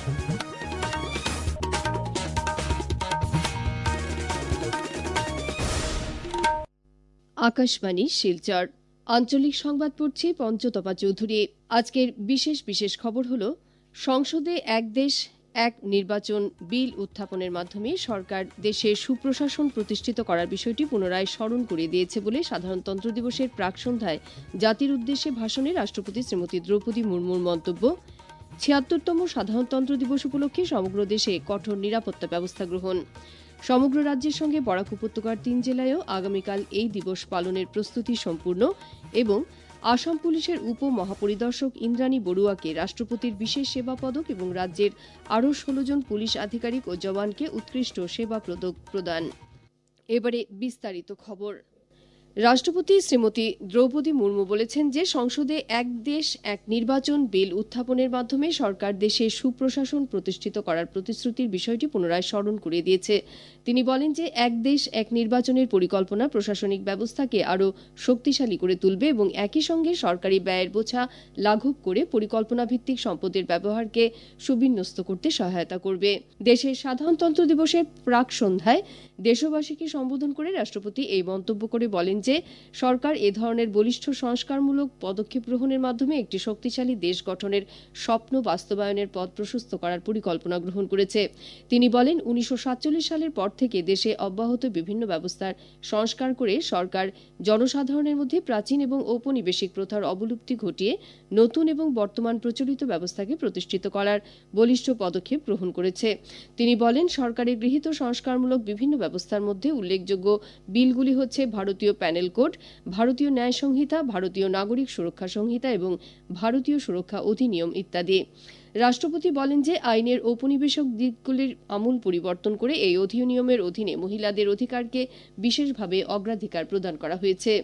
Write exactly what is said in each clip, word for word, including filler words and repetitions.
আকাশবাণী শিলচর আঞ্চলিক সংবাদ পড়ছি পঞ্চতপা চৌধুরী। আজকের বিশেষ বিশেষ খবর হল, সংসদে এক দেশ এক নির্বাচন বিল উত্থাপনের মাধ্যমে সরকার দেশে সুপ্রশাসন প্রতিষ্ঠিত করার বিষয়টি পুনরায় স্মরণ করিয়ে দিয়েছে বলে সাধারণতন্ত্র দিবসের প্রাক সন্ধ্যায় জাতির উদ্দেশ্যে ভাষণে রাষ্ট্রপতি শ্রীমতী দ্রৌপদী মুর্মুর মন্তব্য। ছিয়াত্তরতম সাধারণতন্ত্র দিবস উপলক্ষে সমগ্র দেশে কঠোর নিরাপত্তা ব্যবস্থা গ্রহণ। সমগ্র রাজ্যের সঙ্গে বরাক উপত্যকার তিন জেলায়ও আগামীকাল এই দিবস পালনের প্রস্তুতি সম্পূর্ণ এবং আসাম পুলিশের উপ মহাপরিদর্শক ইন্দ্রাণী বড়ুয়াকে রাষ্ট্রপতির বিশেষ সেবা পদক এবং রাজ্যের আরও ষোলো জন পুলিশ আধিকারিক ও জওয়ানকে উৎকৃষ্ট সেবা পদক প্রদান। এবারে বিস্তারিত খবর। রাষ্ট্রপতি শ্রীমতী দ্রৌপদী মুর্মু বলেছেন যে সংসদে এক দেশ এক নির্বাচন বিল উত্থাপনের মাধ্যমে সরকার দেশে সুপ্রশাসন প্রতিষ্ঠিত করার প্রতিশ্রুতির বিষয়টি পুনরায় স্মরণ করিয়ে দিয়েছে। তিনি বলেন যে এক দেশ এক নির্বাচনের পরিকল্পনা প্রশাসনিক ব্যবস্থাকে আরও শক্তিশালী করে তুলবে এবং একই সঙ্গে সরকারি ব্যয়ের বোঝা লাঘব করে পরিকল্পনা ভিত্তিক সম্পদের ব্যবহারকে সুবিন্যস্ত করতে সহায়তা করবে। দেশের সাধারণতন্ত্র দিবসের প্রাক সন্ধ্যায় দেশবাসীকে সম্বোধন করে রাষ্ট্রপতি এই মন্তব্য করে বলেন যে সরকার এ ধরনের বলিষ্ঠ সংস্কারমূলক পদক্ষেপ গ্রহণের মাধ্যমে একটি শক্তিশালী দেশ গঠনের স্বপ্ন বাস্তবায়নের পথ প্রশস্ত করার পরিকল্পনা গ্রহণ করেছে। তিনি বলেন, উনিশশো সাতচল্লিশ সালের পর থেকে দেশে অব্যাহত বিভিন্ন ব্যবস্থার সংস্কার করে সরকার জনসাধারণের মধ্যে প্রাচীন এবং ঔপনিবেশিক প্রথার অবলুপ্তি ঘটিয়ে নতুন এবং বর্তমান প্রচলিত ব্যবস্থাকে প্রতিষ্ঠিত করার বলিষ্ঠ পদক্ষেপ গ্রহণ করেছে। তিনি বলেন, সরকারের গৃহীত সংস্কারমূলক বিভিন্ন ব্যবস্থার মধ্যে উল্লেখযোগ্য বিলগুলি হচ্ছে ভারতীয় প্যানেল কোড, ভারতীয় ন্যায় সংহিতা, ভারতীয় নাগরিক সুরক্ষা সংহিতা এবং ভারতীয় সুরক্ষা অধিনিয়ম ইত্যাদি। রাষ্ট্রপতি বলেন যে আইনের ঔপনিবেশিক দিকগুলির আমূল পরিবর্তন করে এই অধিনিয়মের অধীনে মহিলাদের অধিকারকে বিশেষভাবে অগ্রাধিকার প্রদান করা হয়েছে।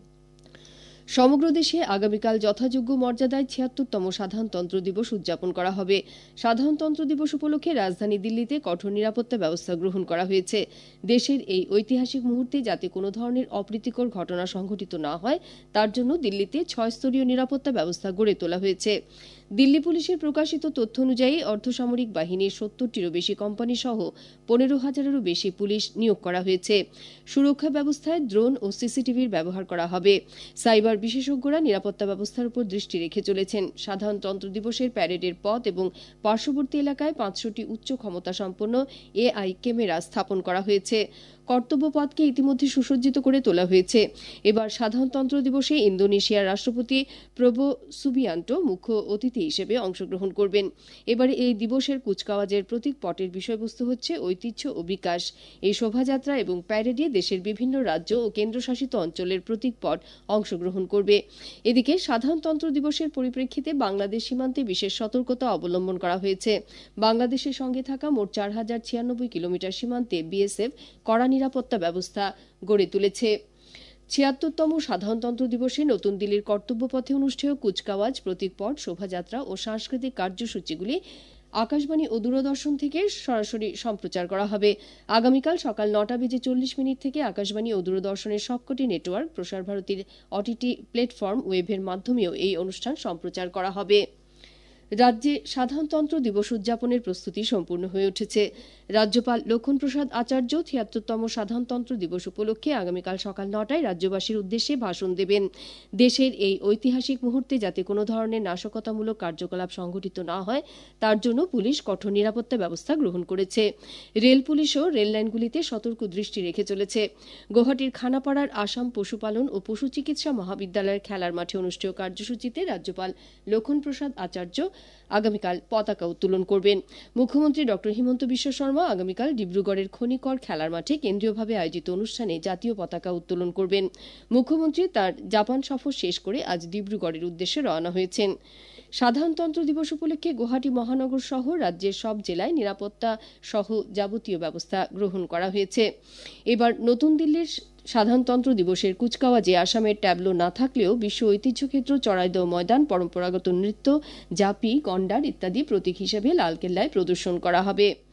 সমগ্র দেশে আগামীকাল যথাযোগ্য মর্যাদায় ছিয়াত্তরতম সাধারণতন্ত্র দিবস উদযাপন করা হবে। সাধারণতন্ত্র দিবস উপলক্ষে রাজধানী দিল্লিতে কঠোর নিরাপত্তা ব্যবস্থা গ্রহণ করা হয়েছে। দেশের এই ঐতিহাসিক মুহূর্তে যাতে কোনো ধরনের অপ্রীতিকর ঘটনা সংঘটিত না হয় তার জন্য দিল্লিতে ছয় স্তরীয় নিরাপত্তা ব্যবস্থা গড়ে তোলা হয়েছে। দিল্লি পুলিশের প্রকাশিত তথ্য অনুযায়ী অর্ধসামরিক বাহিনীর সত্তরটিরও বেশি কোম্পানি সহ পনেরো হাজারেরও বেশি পুলিশ নিয়োগ করা হয়েছে। সুরক্ষা ব্যবস্থায় ড্রোন ও সিসিটিভির ব্যবহার করা হবে। সাইবার বিশেষজ্ঞরা নিরাপত্তা ব্যবস্থার উপর দৃষ্টি রেখে চলেছেন। সাধারণতন্ত্র দিবসের প্যারেডের পথ এবং পার্শ্ববর্তী এলাকায় পাঁচশোটি উচ্চ ক্ষমতা সম্পন্ন এআই ক্যামেরা স্থাপন করা হয়েছে। কর্তব্য পথকে ইতিমধ্যে সুসজ্জিত করে তোলা হয়েছে। এবার সাধারণতন্ত্র দিবসে ইন্দোনেশিয়ার রাষ্ট্রপতি প্রবো সুবিয়ান্টো মুখ্য অতিথি হিসেবে অংশগ্রহণ করবেন। এবারে এই দিবসের কুচকাওয়াজের প্রতীক পটের বিষয়বস্তু হচ্ছে ঐতিহ্য ও বিকাশ। এই শোভাযাত্রা এবং প্যারেডে দেশের বিভিন্ন রাজ্য ও কেন্দ্রশাসিত অঞ্চলের প্রতীক পট অংশগ্রহণ করবে। এদিকে সাধারণতন্ত্র দিবসের পরিপ্রেক্ষিতে বাংলাদেশ সীমান্তে বিশেষ সতর্কতা অবলম্বন করা হয়েছে। বাংলাদেশের সঙ্গে থাকা মোট চার হাজার ছিয়ানব্বই কিলোমিটার সীমান্তে বিএসএফ কড়া নিরাপত্তা ব্যবস্থা গড়ে তুলেছে। ছিয়াত্তরতম সাধারণতন্ত্র দিবসে নতুন দিল্লির কর্তব্য পথে অনুষ্ঠেয় কুচকাওয়াজ, প্রতীকপট, শোভাযাত্রা ও সাংস্কৃতিক কার্যসূচিগুলি আকাশবাণী ও দূরদর্শন থেকে সরাসরি সম্প্রচার করা হবে। আগামীকাল সকাল নটা বেজে চল্লিশ মিনিট থেকে আকাশবাণী ও দূরদর্শনের সবকটি নেটওয়ার্ক, প্রসার ভারতীর ওটিটি প্ল্যাটফর্ম ওয়েভের মাধ্যমেও এই অনুষ্ঠান সম্প্রচার করা হবে। রাজ্যে সাধারণতন্ত্র দিবস উদযাপনের প্রস্তুতি সম্পূর্ণ হয়ে উঠেছে। রাজ্যপাল লক্ষণ প্রসাদ আচার্য ছিয়াত্তরতম সাধারণতন্ত্র দিবস উপলক্ষে আগামীকাল সকাল নটায় রাজ্যবাসীর উদ্দেশ্যে ভাষণ দেবেন। দেশের এই ঐতিহাসিক মুহূর্তে যাতে কোনো ধরনের নাশকতামূলক কার্যকলাপ সংঘটিত না হয় তার জন্য পুলিশ কঠোর নিরাপত্তা ব্যবস্থা গ্রহণ করেছে। রেল পুলিশও রেললাইনগুলিতে সতর্ক দৃষ্টি রেখে চলেছে। গুয়াহাটির খানাপাড়ার আসাম পশুপালন ও পশু চিকিৎসা মহাবিদ্যালয়ের খেলার মাঠে অনুষ্ঠেয় কার্যসূচিতে রাজ্যপাল লক্ষণ প্রসাদ আচার্য আগামীকাল পতাকা উত্তোলন করবেন। মুখ্যমন্ত্রী ড হিমন্ত বিশ্ব শর্মা আগামীকাল ডিব্রুগড়ের খনিকর খেলার মাঠে কেন্দ্রীয়ভাবে আয়োজিত অনুষ্ঠানে জাতীয় পতাকা উত্তোলন করবেন। মুখ্যমন্ত্রী তার জাপান সফর শেষ করে আজ ডিব্রুগড়ের উদ্দেশ্যে রওনা হয়েছেন। সাধারণতন্ত্র দিবস উপলক্ষে গুয়াহাটি মহানগর সহ রাজ্যের সব জেলায় নিরাপত্তা সহ যাবতীয় ব্যবস্থা গ্রহণ করা হয়েছে। এবার নতুন দিল্লির সাধারণতন্ত্র দিবসের কুচকাওয়াজে আসামের ট্যাবলো না থাকলেও বিশ্ব ঐতিহ্যক্ষেত্র চড়াইদহ ময়দান, পরম্পরাগত নৃত্য, জাপি, গন্ডার ইত্যাদি প্রতীক হিসেবে লালকেল্লায় প্রদর্শন করা হবে।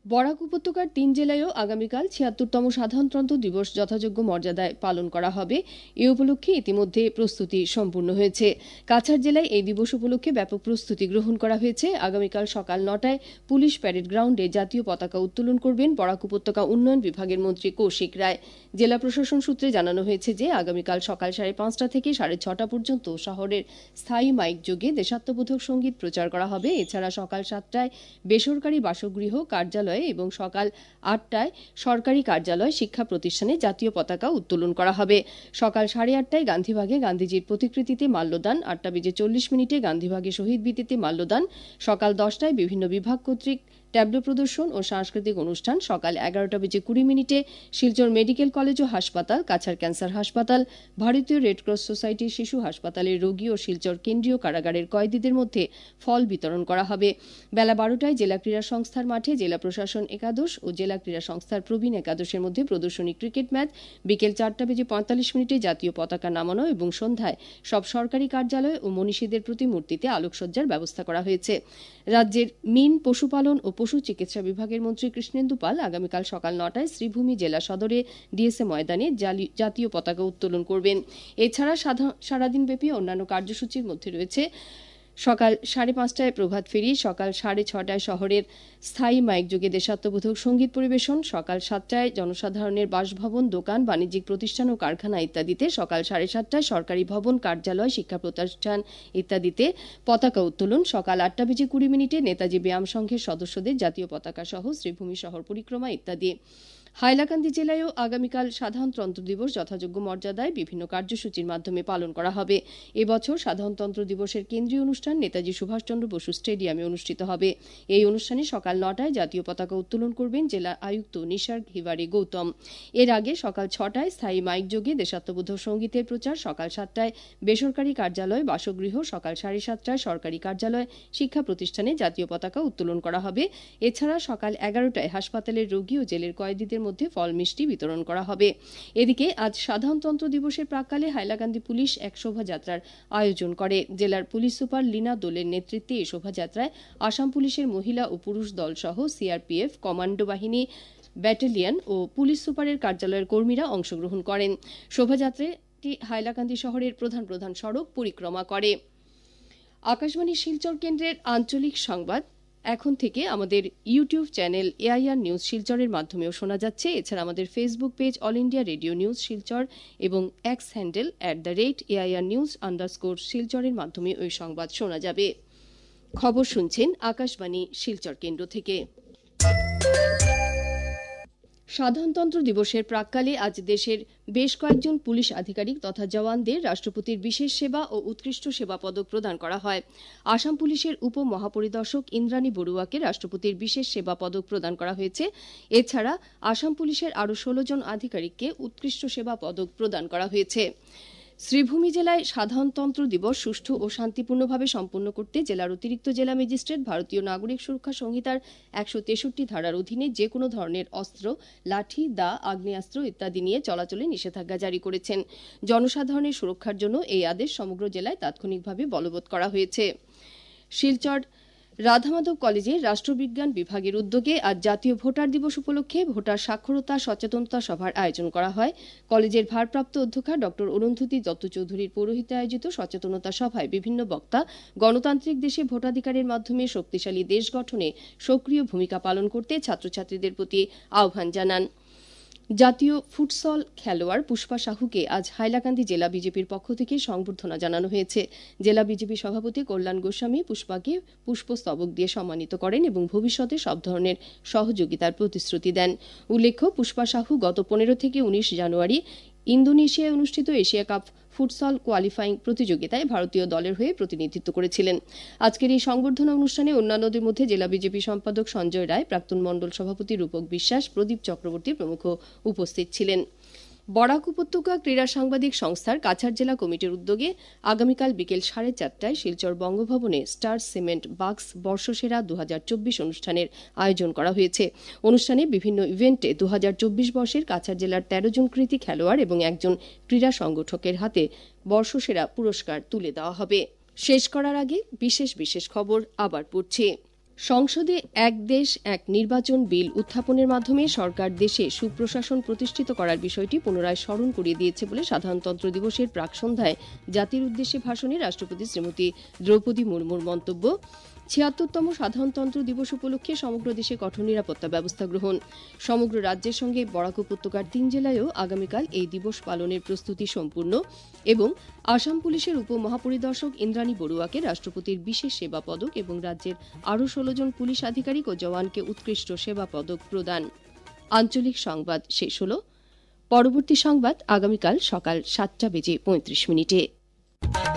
বরাক উপত্যকার তিন জেলায়ও আগামীকাল ছিয়াত্তরতম সাধারণতন্ত্র দিবস যথাযোগ্য মর্যাদায় পালন করা হবে। এ উপলক্ষে ইতিমধ্যে প্রস্তুতি সম্পূর্ণ হয়েছে। কাছাড় জেলায় এই দিবস উপলক্ষে ব্যাপক প্রস্তুতি গ্রহণ করা হয়েছে। আগামীকাল সকাল নটায় পুলিশ প্যারেড গ্রাউন্ডে জাতীয় পতাকা উত্তোলন করবেন বরাক উপত্যকা উন্নয়ন বিভাগের মন্ত্রী কৌশিক রায়। জেলা প্রশাসন সূত্রে জানানো হয়েছে যে আগামীকাল সকাল সাড়ে পাঁচটা থেকে সাড়ে ছটা পর্যন্ত শহরের স্থায়ী মাইক যোগে দেশাত্মবোধক সঙ্গীত প্রচার করা হবে। এছাড়া সকাল সাতটায় বেসরকারি বাসগৃহ, কার্যালয় এবং সকাল আটটায় সরকারি কার্যালয়, শিক্ষা প্রতিষ্ঠানে জাতীয় পতাকা উত্তোলন করা হবে। সকাল সাড়ে আটটায় গান্ধীবাগে গান্ধীজির প্রতিকৃতিতে মাল্যদান, আটটা বেজে চল্লিশ মিনিটে গান্ধীবাগে শহীদ বেদিতে মাল্যদান, সকাল দশটায় বিভিন্ন বিভাগ কর্তৃক ট্যাবলো প্রদর্শন ও সাংস্কৃতিক অনুষ্ঠান, সকাল এগারোটা বেজে কুড়ি মিনিটে শিলচর মেডিকেল কলেজ ও হাসপাতাল, কাছাড় ক্যান্সার হাসপাতাল, ভারতীয় রেডক্রস সোসাইটির শিশু হাসপাতালের রোগী ও শিলচর কেন্দ্রীয় কারাগারের কয়েদিদের মধ্যে ফল বিতরণ করা হবে। বেলা বারোটায় জেলা ক্রীড়া সংস্থার মাঠে জেলা প্রশাসন একাদশ ও জেলা ক্রীড়া সংস্থার প্রবীণ একাদশের মধ্যে প্রদর্শনী ক্রিকেট ম্যাচ, বিকেল চারটা বেজে পঁয়তাল্লিশ মিনিটে জাতীয় পতাকা নামানো এবং সন্ধ্যায় সব সরকারি কার্যালয় ও মনীষীদের প্রতিমূর্তিতে আলোকসজ্জার ব্যবস্থা করা হয়েছে। রাজ্যের মিন, পশুপালন ও পশু চিকিৎসা বিভাগের মন্ত্রী কৃষ্ণেন্দু পাল আগামীকাল সকাল নটায় শ্রীভূমি জেলা সদরে ডিএসএ ময়দানে জাতীয় পতাকা উত্তোলন করবেন। এছাড়া সারাদিনব্যাপী অন্যান্য কার্যসূচির মধ্যে রয়েছে সকাল সাড়ে পাঁচটায় প্রভাত ফেরি, সকাল সাড়ে ছটায় শহরের স্থায়ী মাইকযোগে দেশাত্মবোধক সঙ্গীত পরিবেশন, সকাল সাতটায় জনসাধারণের বাসভবন, দোকান, বাণিজ্যিক প্রতিষ্ঠান ও কারখানা ইত্যাদিতে, সকাল সাড়ে সাতটায় সরকারি ভবন, কার্যালয়, শিক্ষা প্রতিষ্ঠান ইত্যাদিতে পতাকা উত্তোলন, সকাল আটটা বেজে কুড়ি মিনিটে নেতাজি ব্যায়াম সংঘের সদস্যদের জাতীয় পতাকা সহ শ্রীভূমি শহর পরিক্রমা ইত্যাদি। হাইলাকান্দি জেলায়ও আগামীকাল সাধারণতন্ত্র দিবস যথাযোগ্য মর্যাদায় বিভিন্ন কার্যসূচির মাধ্যমে পালন করা হবে। এবছর সাধারণতন্ত্র দিবসের কেন্দ্রীয় অনুষ্ঠান নেতাজি সুভাষচন্দ্র বসু স্টেডিয়ামে অনুষ্ঠিত হবে। এই অনুষ্ঠানে সকাল নটায় জাতীয় পতাকা উত্তোলন করবেন জেলা আয়ুক্ত নিসর্গ হিবারে গৌতম। এর আগে সকাল ছটায় স্থায়ী মাইক যোগে দেশাত্মবোধক সঙ্গীতের প্রচার, সকাল সাতটায় বেসরকারি কার্যালয়, বাসগৃহ, সকাল সাড়ে সাতটায় সরকারি কার্যালয়, শিক্ষা প্রতিষ্ঠানে জাতীয় পতাকা উত্তোলন করা হবে। এছাড়া সকাল এগারোটায় হাসপাতালের রোগী ও জেলের কয়েদিদের মধ্যে ফল মিষ্টি বিতরণ করা হবে। এদিকে আজ সাধারণতন্ত্র দিবসের প্রাক্কালে হাইলাকান্দি পুলিশ এক শোভাযাত্রার আয়োজন করে। জেলার পুলিশ সুপার লীনা দোলের নেতৃত্বে এই শোভাযাত্রায় আসাম পুলিশের মহিলা ও পুরুষ দল সহ সিআরপিএফ, কমান্ডো বাহিনী, ব্যাটালিয়ন ও পুলিশ সুপারের কার্যালয়ের কর্মীরা অংশগ্রহণ করেন। শোভাযাত্রাটি হাইলাকান্দি শহরের প্রধান প্রধান সড়ক পরিক্রমা করে। আকাশবাণী শিলচর কেন্দ্রের আঞ্চলিক সংবাদ এখন থেকে আমাদের ইউটিউব চ্যানেল এআইআর নিউজ শিলচরের মাধ্যমেও শোনা যাচ্ছে। এছাড়া আমাদের Facebook page All India Radio News Silchar এবং X handle at the rate AIR news underscore শিলচরের মাধ্যমে ওই সংবাদ শোনা যাবে। খবর শুনছেন আকাশবাণী শিলচর কেন্দ্র থেকে। সাধারণতন্ত্র দিবসের প্রাক্কালে আজ দেশের বেশ কয়েকজন পুলিশ আধিকারিক তথা জওয়ানদের রাষ্ট্রপতির বিশেষ সেবা ও উৎকৃষ্ট সেবা পদক প্রদান করা হয়। আসাম পুলিশের উপ মহাপরিদর্শক ইন্দ্রাণী বড়ুয়াকে রাষ্ট্রপতির বিশেষ সেবা পদক প্রদান করা হয়েছে। এছাড়া আসাম পুলিশের আরও ষোলো জন আধিকারিককে উৎকৃষ্ট সেবা পদক প্রদান করা হয়েছে। শ্রীভূমি জেলায় সাধারণতন্ত্র দিবস সুষ্ঠু ও শান্তিপূর্ণভাবে সম্পন্ন করতে জেলার অতিরিক্ত জেলা ম্যাজিস্ট্রেট ভারতীয় নাগরিক সুরক্ষা সংহিতার একশো তেষট্টি ধারার অধীনে যে কোনো ধরনের অস্ত্র, লাঠি, দা, আগ্নেয়াস্ত্র ইত্যাদি নিয়ে চলাচলে নিষেধাজ্ঞা জারি করেছেন। জনসাধারণের সুরক্ষার জন্য এই আদেশ সমগ্র জেলায় তাৎক্ষণিকভাবে বলবৎ করা হয়েছে। শিলচর রাধামাধব কলেজে রাষ্ট্রবিজ্ঞান বিভাগের উদ্যোগে আজ জাতীয় ভোটার দিবস উপলক্ষে ভোটার সাক্ষরতা সচেতনতা সভার আয়োজন করা হয়। কলেজের ভারপ্রাপ্ত অধ্যক্ষা ড অরুন্ধতী দত্ত চৌধুরীর পৌরোহিত্যে আয়োজিত সচেতনতা সভায় বিভিন্ন বক্তা গণতান্ত্রিক দেশে ভোটাধিকারের মাধ্যমে শক্তিশালী দেশ গঠনে সক্রিয় ভূমিকা পালন করতে ছাত্রছাত্রীদের প্রতি আহ্বান জানান। জাতীয় ফুটসল খেলোয়াড় পুষ্পা সাহুকে আজ হাইলাকান্দি জেলা বিজেপির পক্ষ থেকে সংবর্ধনা জানানো হয়েছে। জেলা বিজেপি সভাপতি কল্যাণ গোস্বামী পুষ্পাকে পুষ্পস্তবক দিয়ে সম্মানিত করেন এবং ভবিষ্যতে সব ধরনের সহযোগিতার প্রতিশ্রুতি দেন। উল্লেখ্য, পুষ্পা সাহু গত পনেরো থেকে উনিশ জানুয়ারি ইন্দোনেশিয়ায় অনুষ্ঠিত এশিয়া কাপ ফুটসল কোয়ালিফাইং প্রতিযোগিতায় ভারতীয় দলের হয়ে প্রতিনিধিত্ব করেছিলেন। আজকের এই সংবর্ধনা অনুষ্ঠানে অন্যান্যদের মধ্যে জেলা বিজেপি সম্পাদক সঞ্জয় রায়, প্রাক্তন মণ্ডল সভাপতি রূপক বিশ্বাস, প্রদীপ চক্রবর্তী প্রমুখ উপস্থিত ছিলেন। বরাক উপত্যকা ক্রীড়া সাংবাদিক সংস্থার কাছাড় জেলা কমিটির উদ্যোগে আগামীকাল বিকেল সাড়ে চারটায় শিলচর বঙ্গভবনে স্টার সিমেন্ট বাক্স বর্ষসেরা দু হাজার চব্বিশ অনুষ্ঠানের আয়োজন করা হয়েছে। অনুষ্ঠানে বিভিন্ন ইভেন্টে দু হাজার চব্বিশ বর্ষের কাছাড় জেলার তেরো জন কৃতী খেলোয়াড় এবং একজন ক্রীড়া সংগঠকের হাতে বর্ষসেরা পুরস্কার তুলে দেওয়া হবে। শেষ করার আগে বিশেষ বিশেষ খবর আবার পড়ছি। সংসদে এক দেশ এক নির্বাচন বিল উত্থাপনের মাধ্যমে সরকার দেশে সুপ্রশাসন প্রতিষ্ঠিত করার বিষয়টি পুনরায় স্মরণ করিয়ে দিয়েছে বলে সাধারণতন্ত্র দিবসের প্রাক্সন্ধ্যায় জাতির উদ্দেশ্যে ভাষণে রাষ্ট্রপতি শ্রীমতী দ্রৌপদী মুর্মুর মন্তব্য। ছিয়াত্তরতম সাধারণতন্ত্র দিবস উপলক্ষে সমগ্র দেশে কঠোর নিরাপত্তা ব্যবস্থা গ্রহণ। সমগ্র রাজ্যের সঙ্গে বরাক উপত্যকার তিন জেলায়ও আগামীকাল এই দিবস পালনের প্রস্তুতি সম্পূর্ণ এবং আসাম পুলিশের উপমহাপরিদর্শক ইন্দ্রাণী বড়ুয়াকে রাষ্ট্রপতির বিশেষ সেবা পদক এবং রাজ্যের আরও ষোলো জন পুলিশ আধিকারিক ও জওয়ানকে উৎকৃষ্ট সেবা পদক প্রদান। আঞ্চলিক সংবাদ শেষ হল। পরবর্তী সংবাদ আগামীকাল সকাল সাতটা বেজে পঁয়ত্রিশ মিনিটে।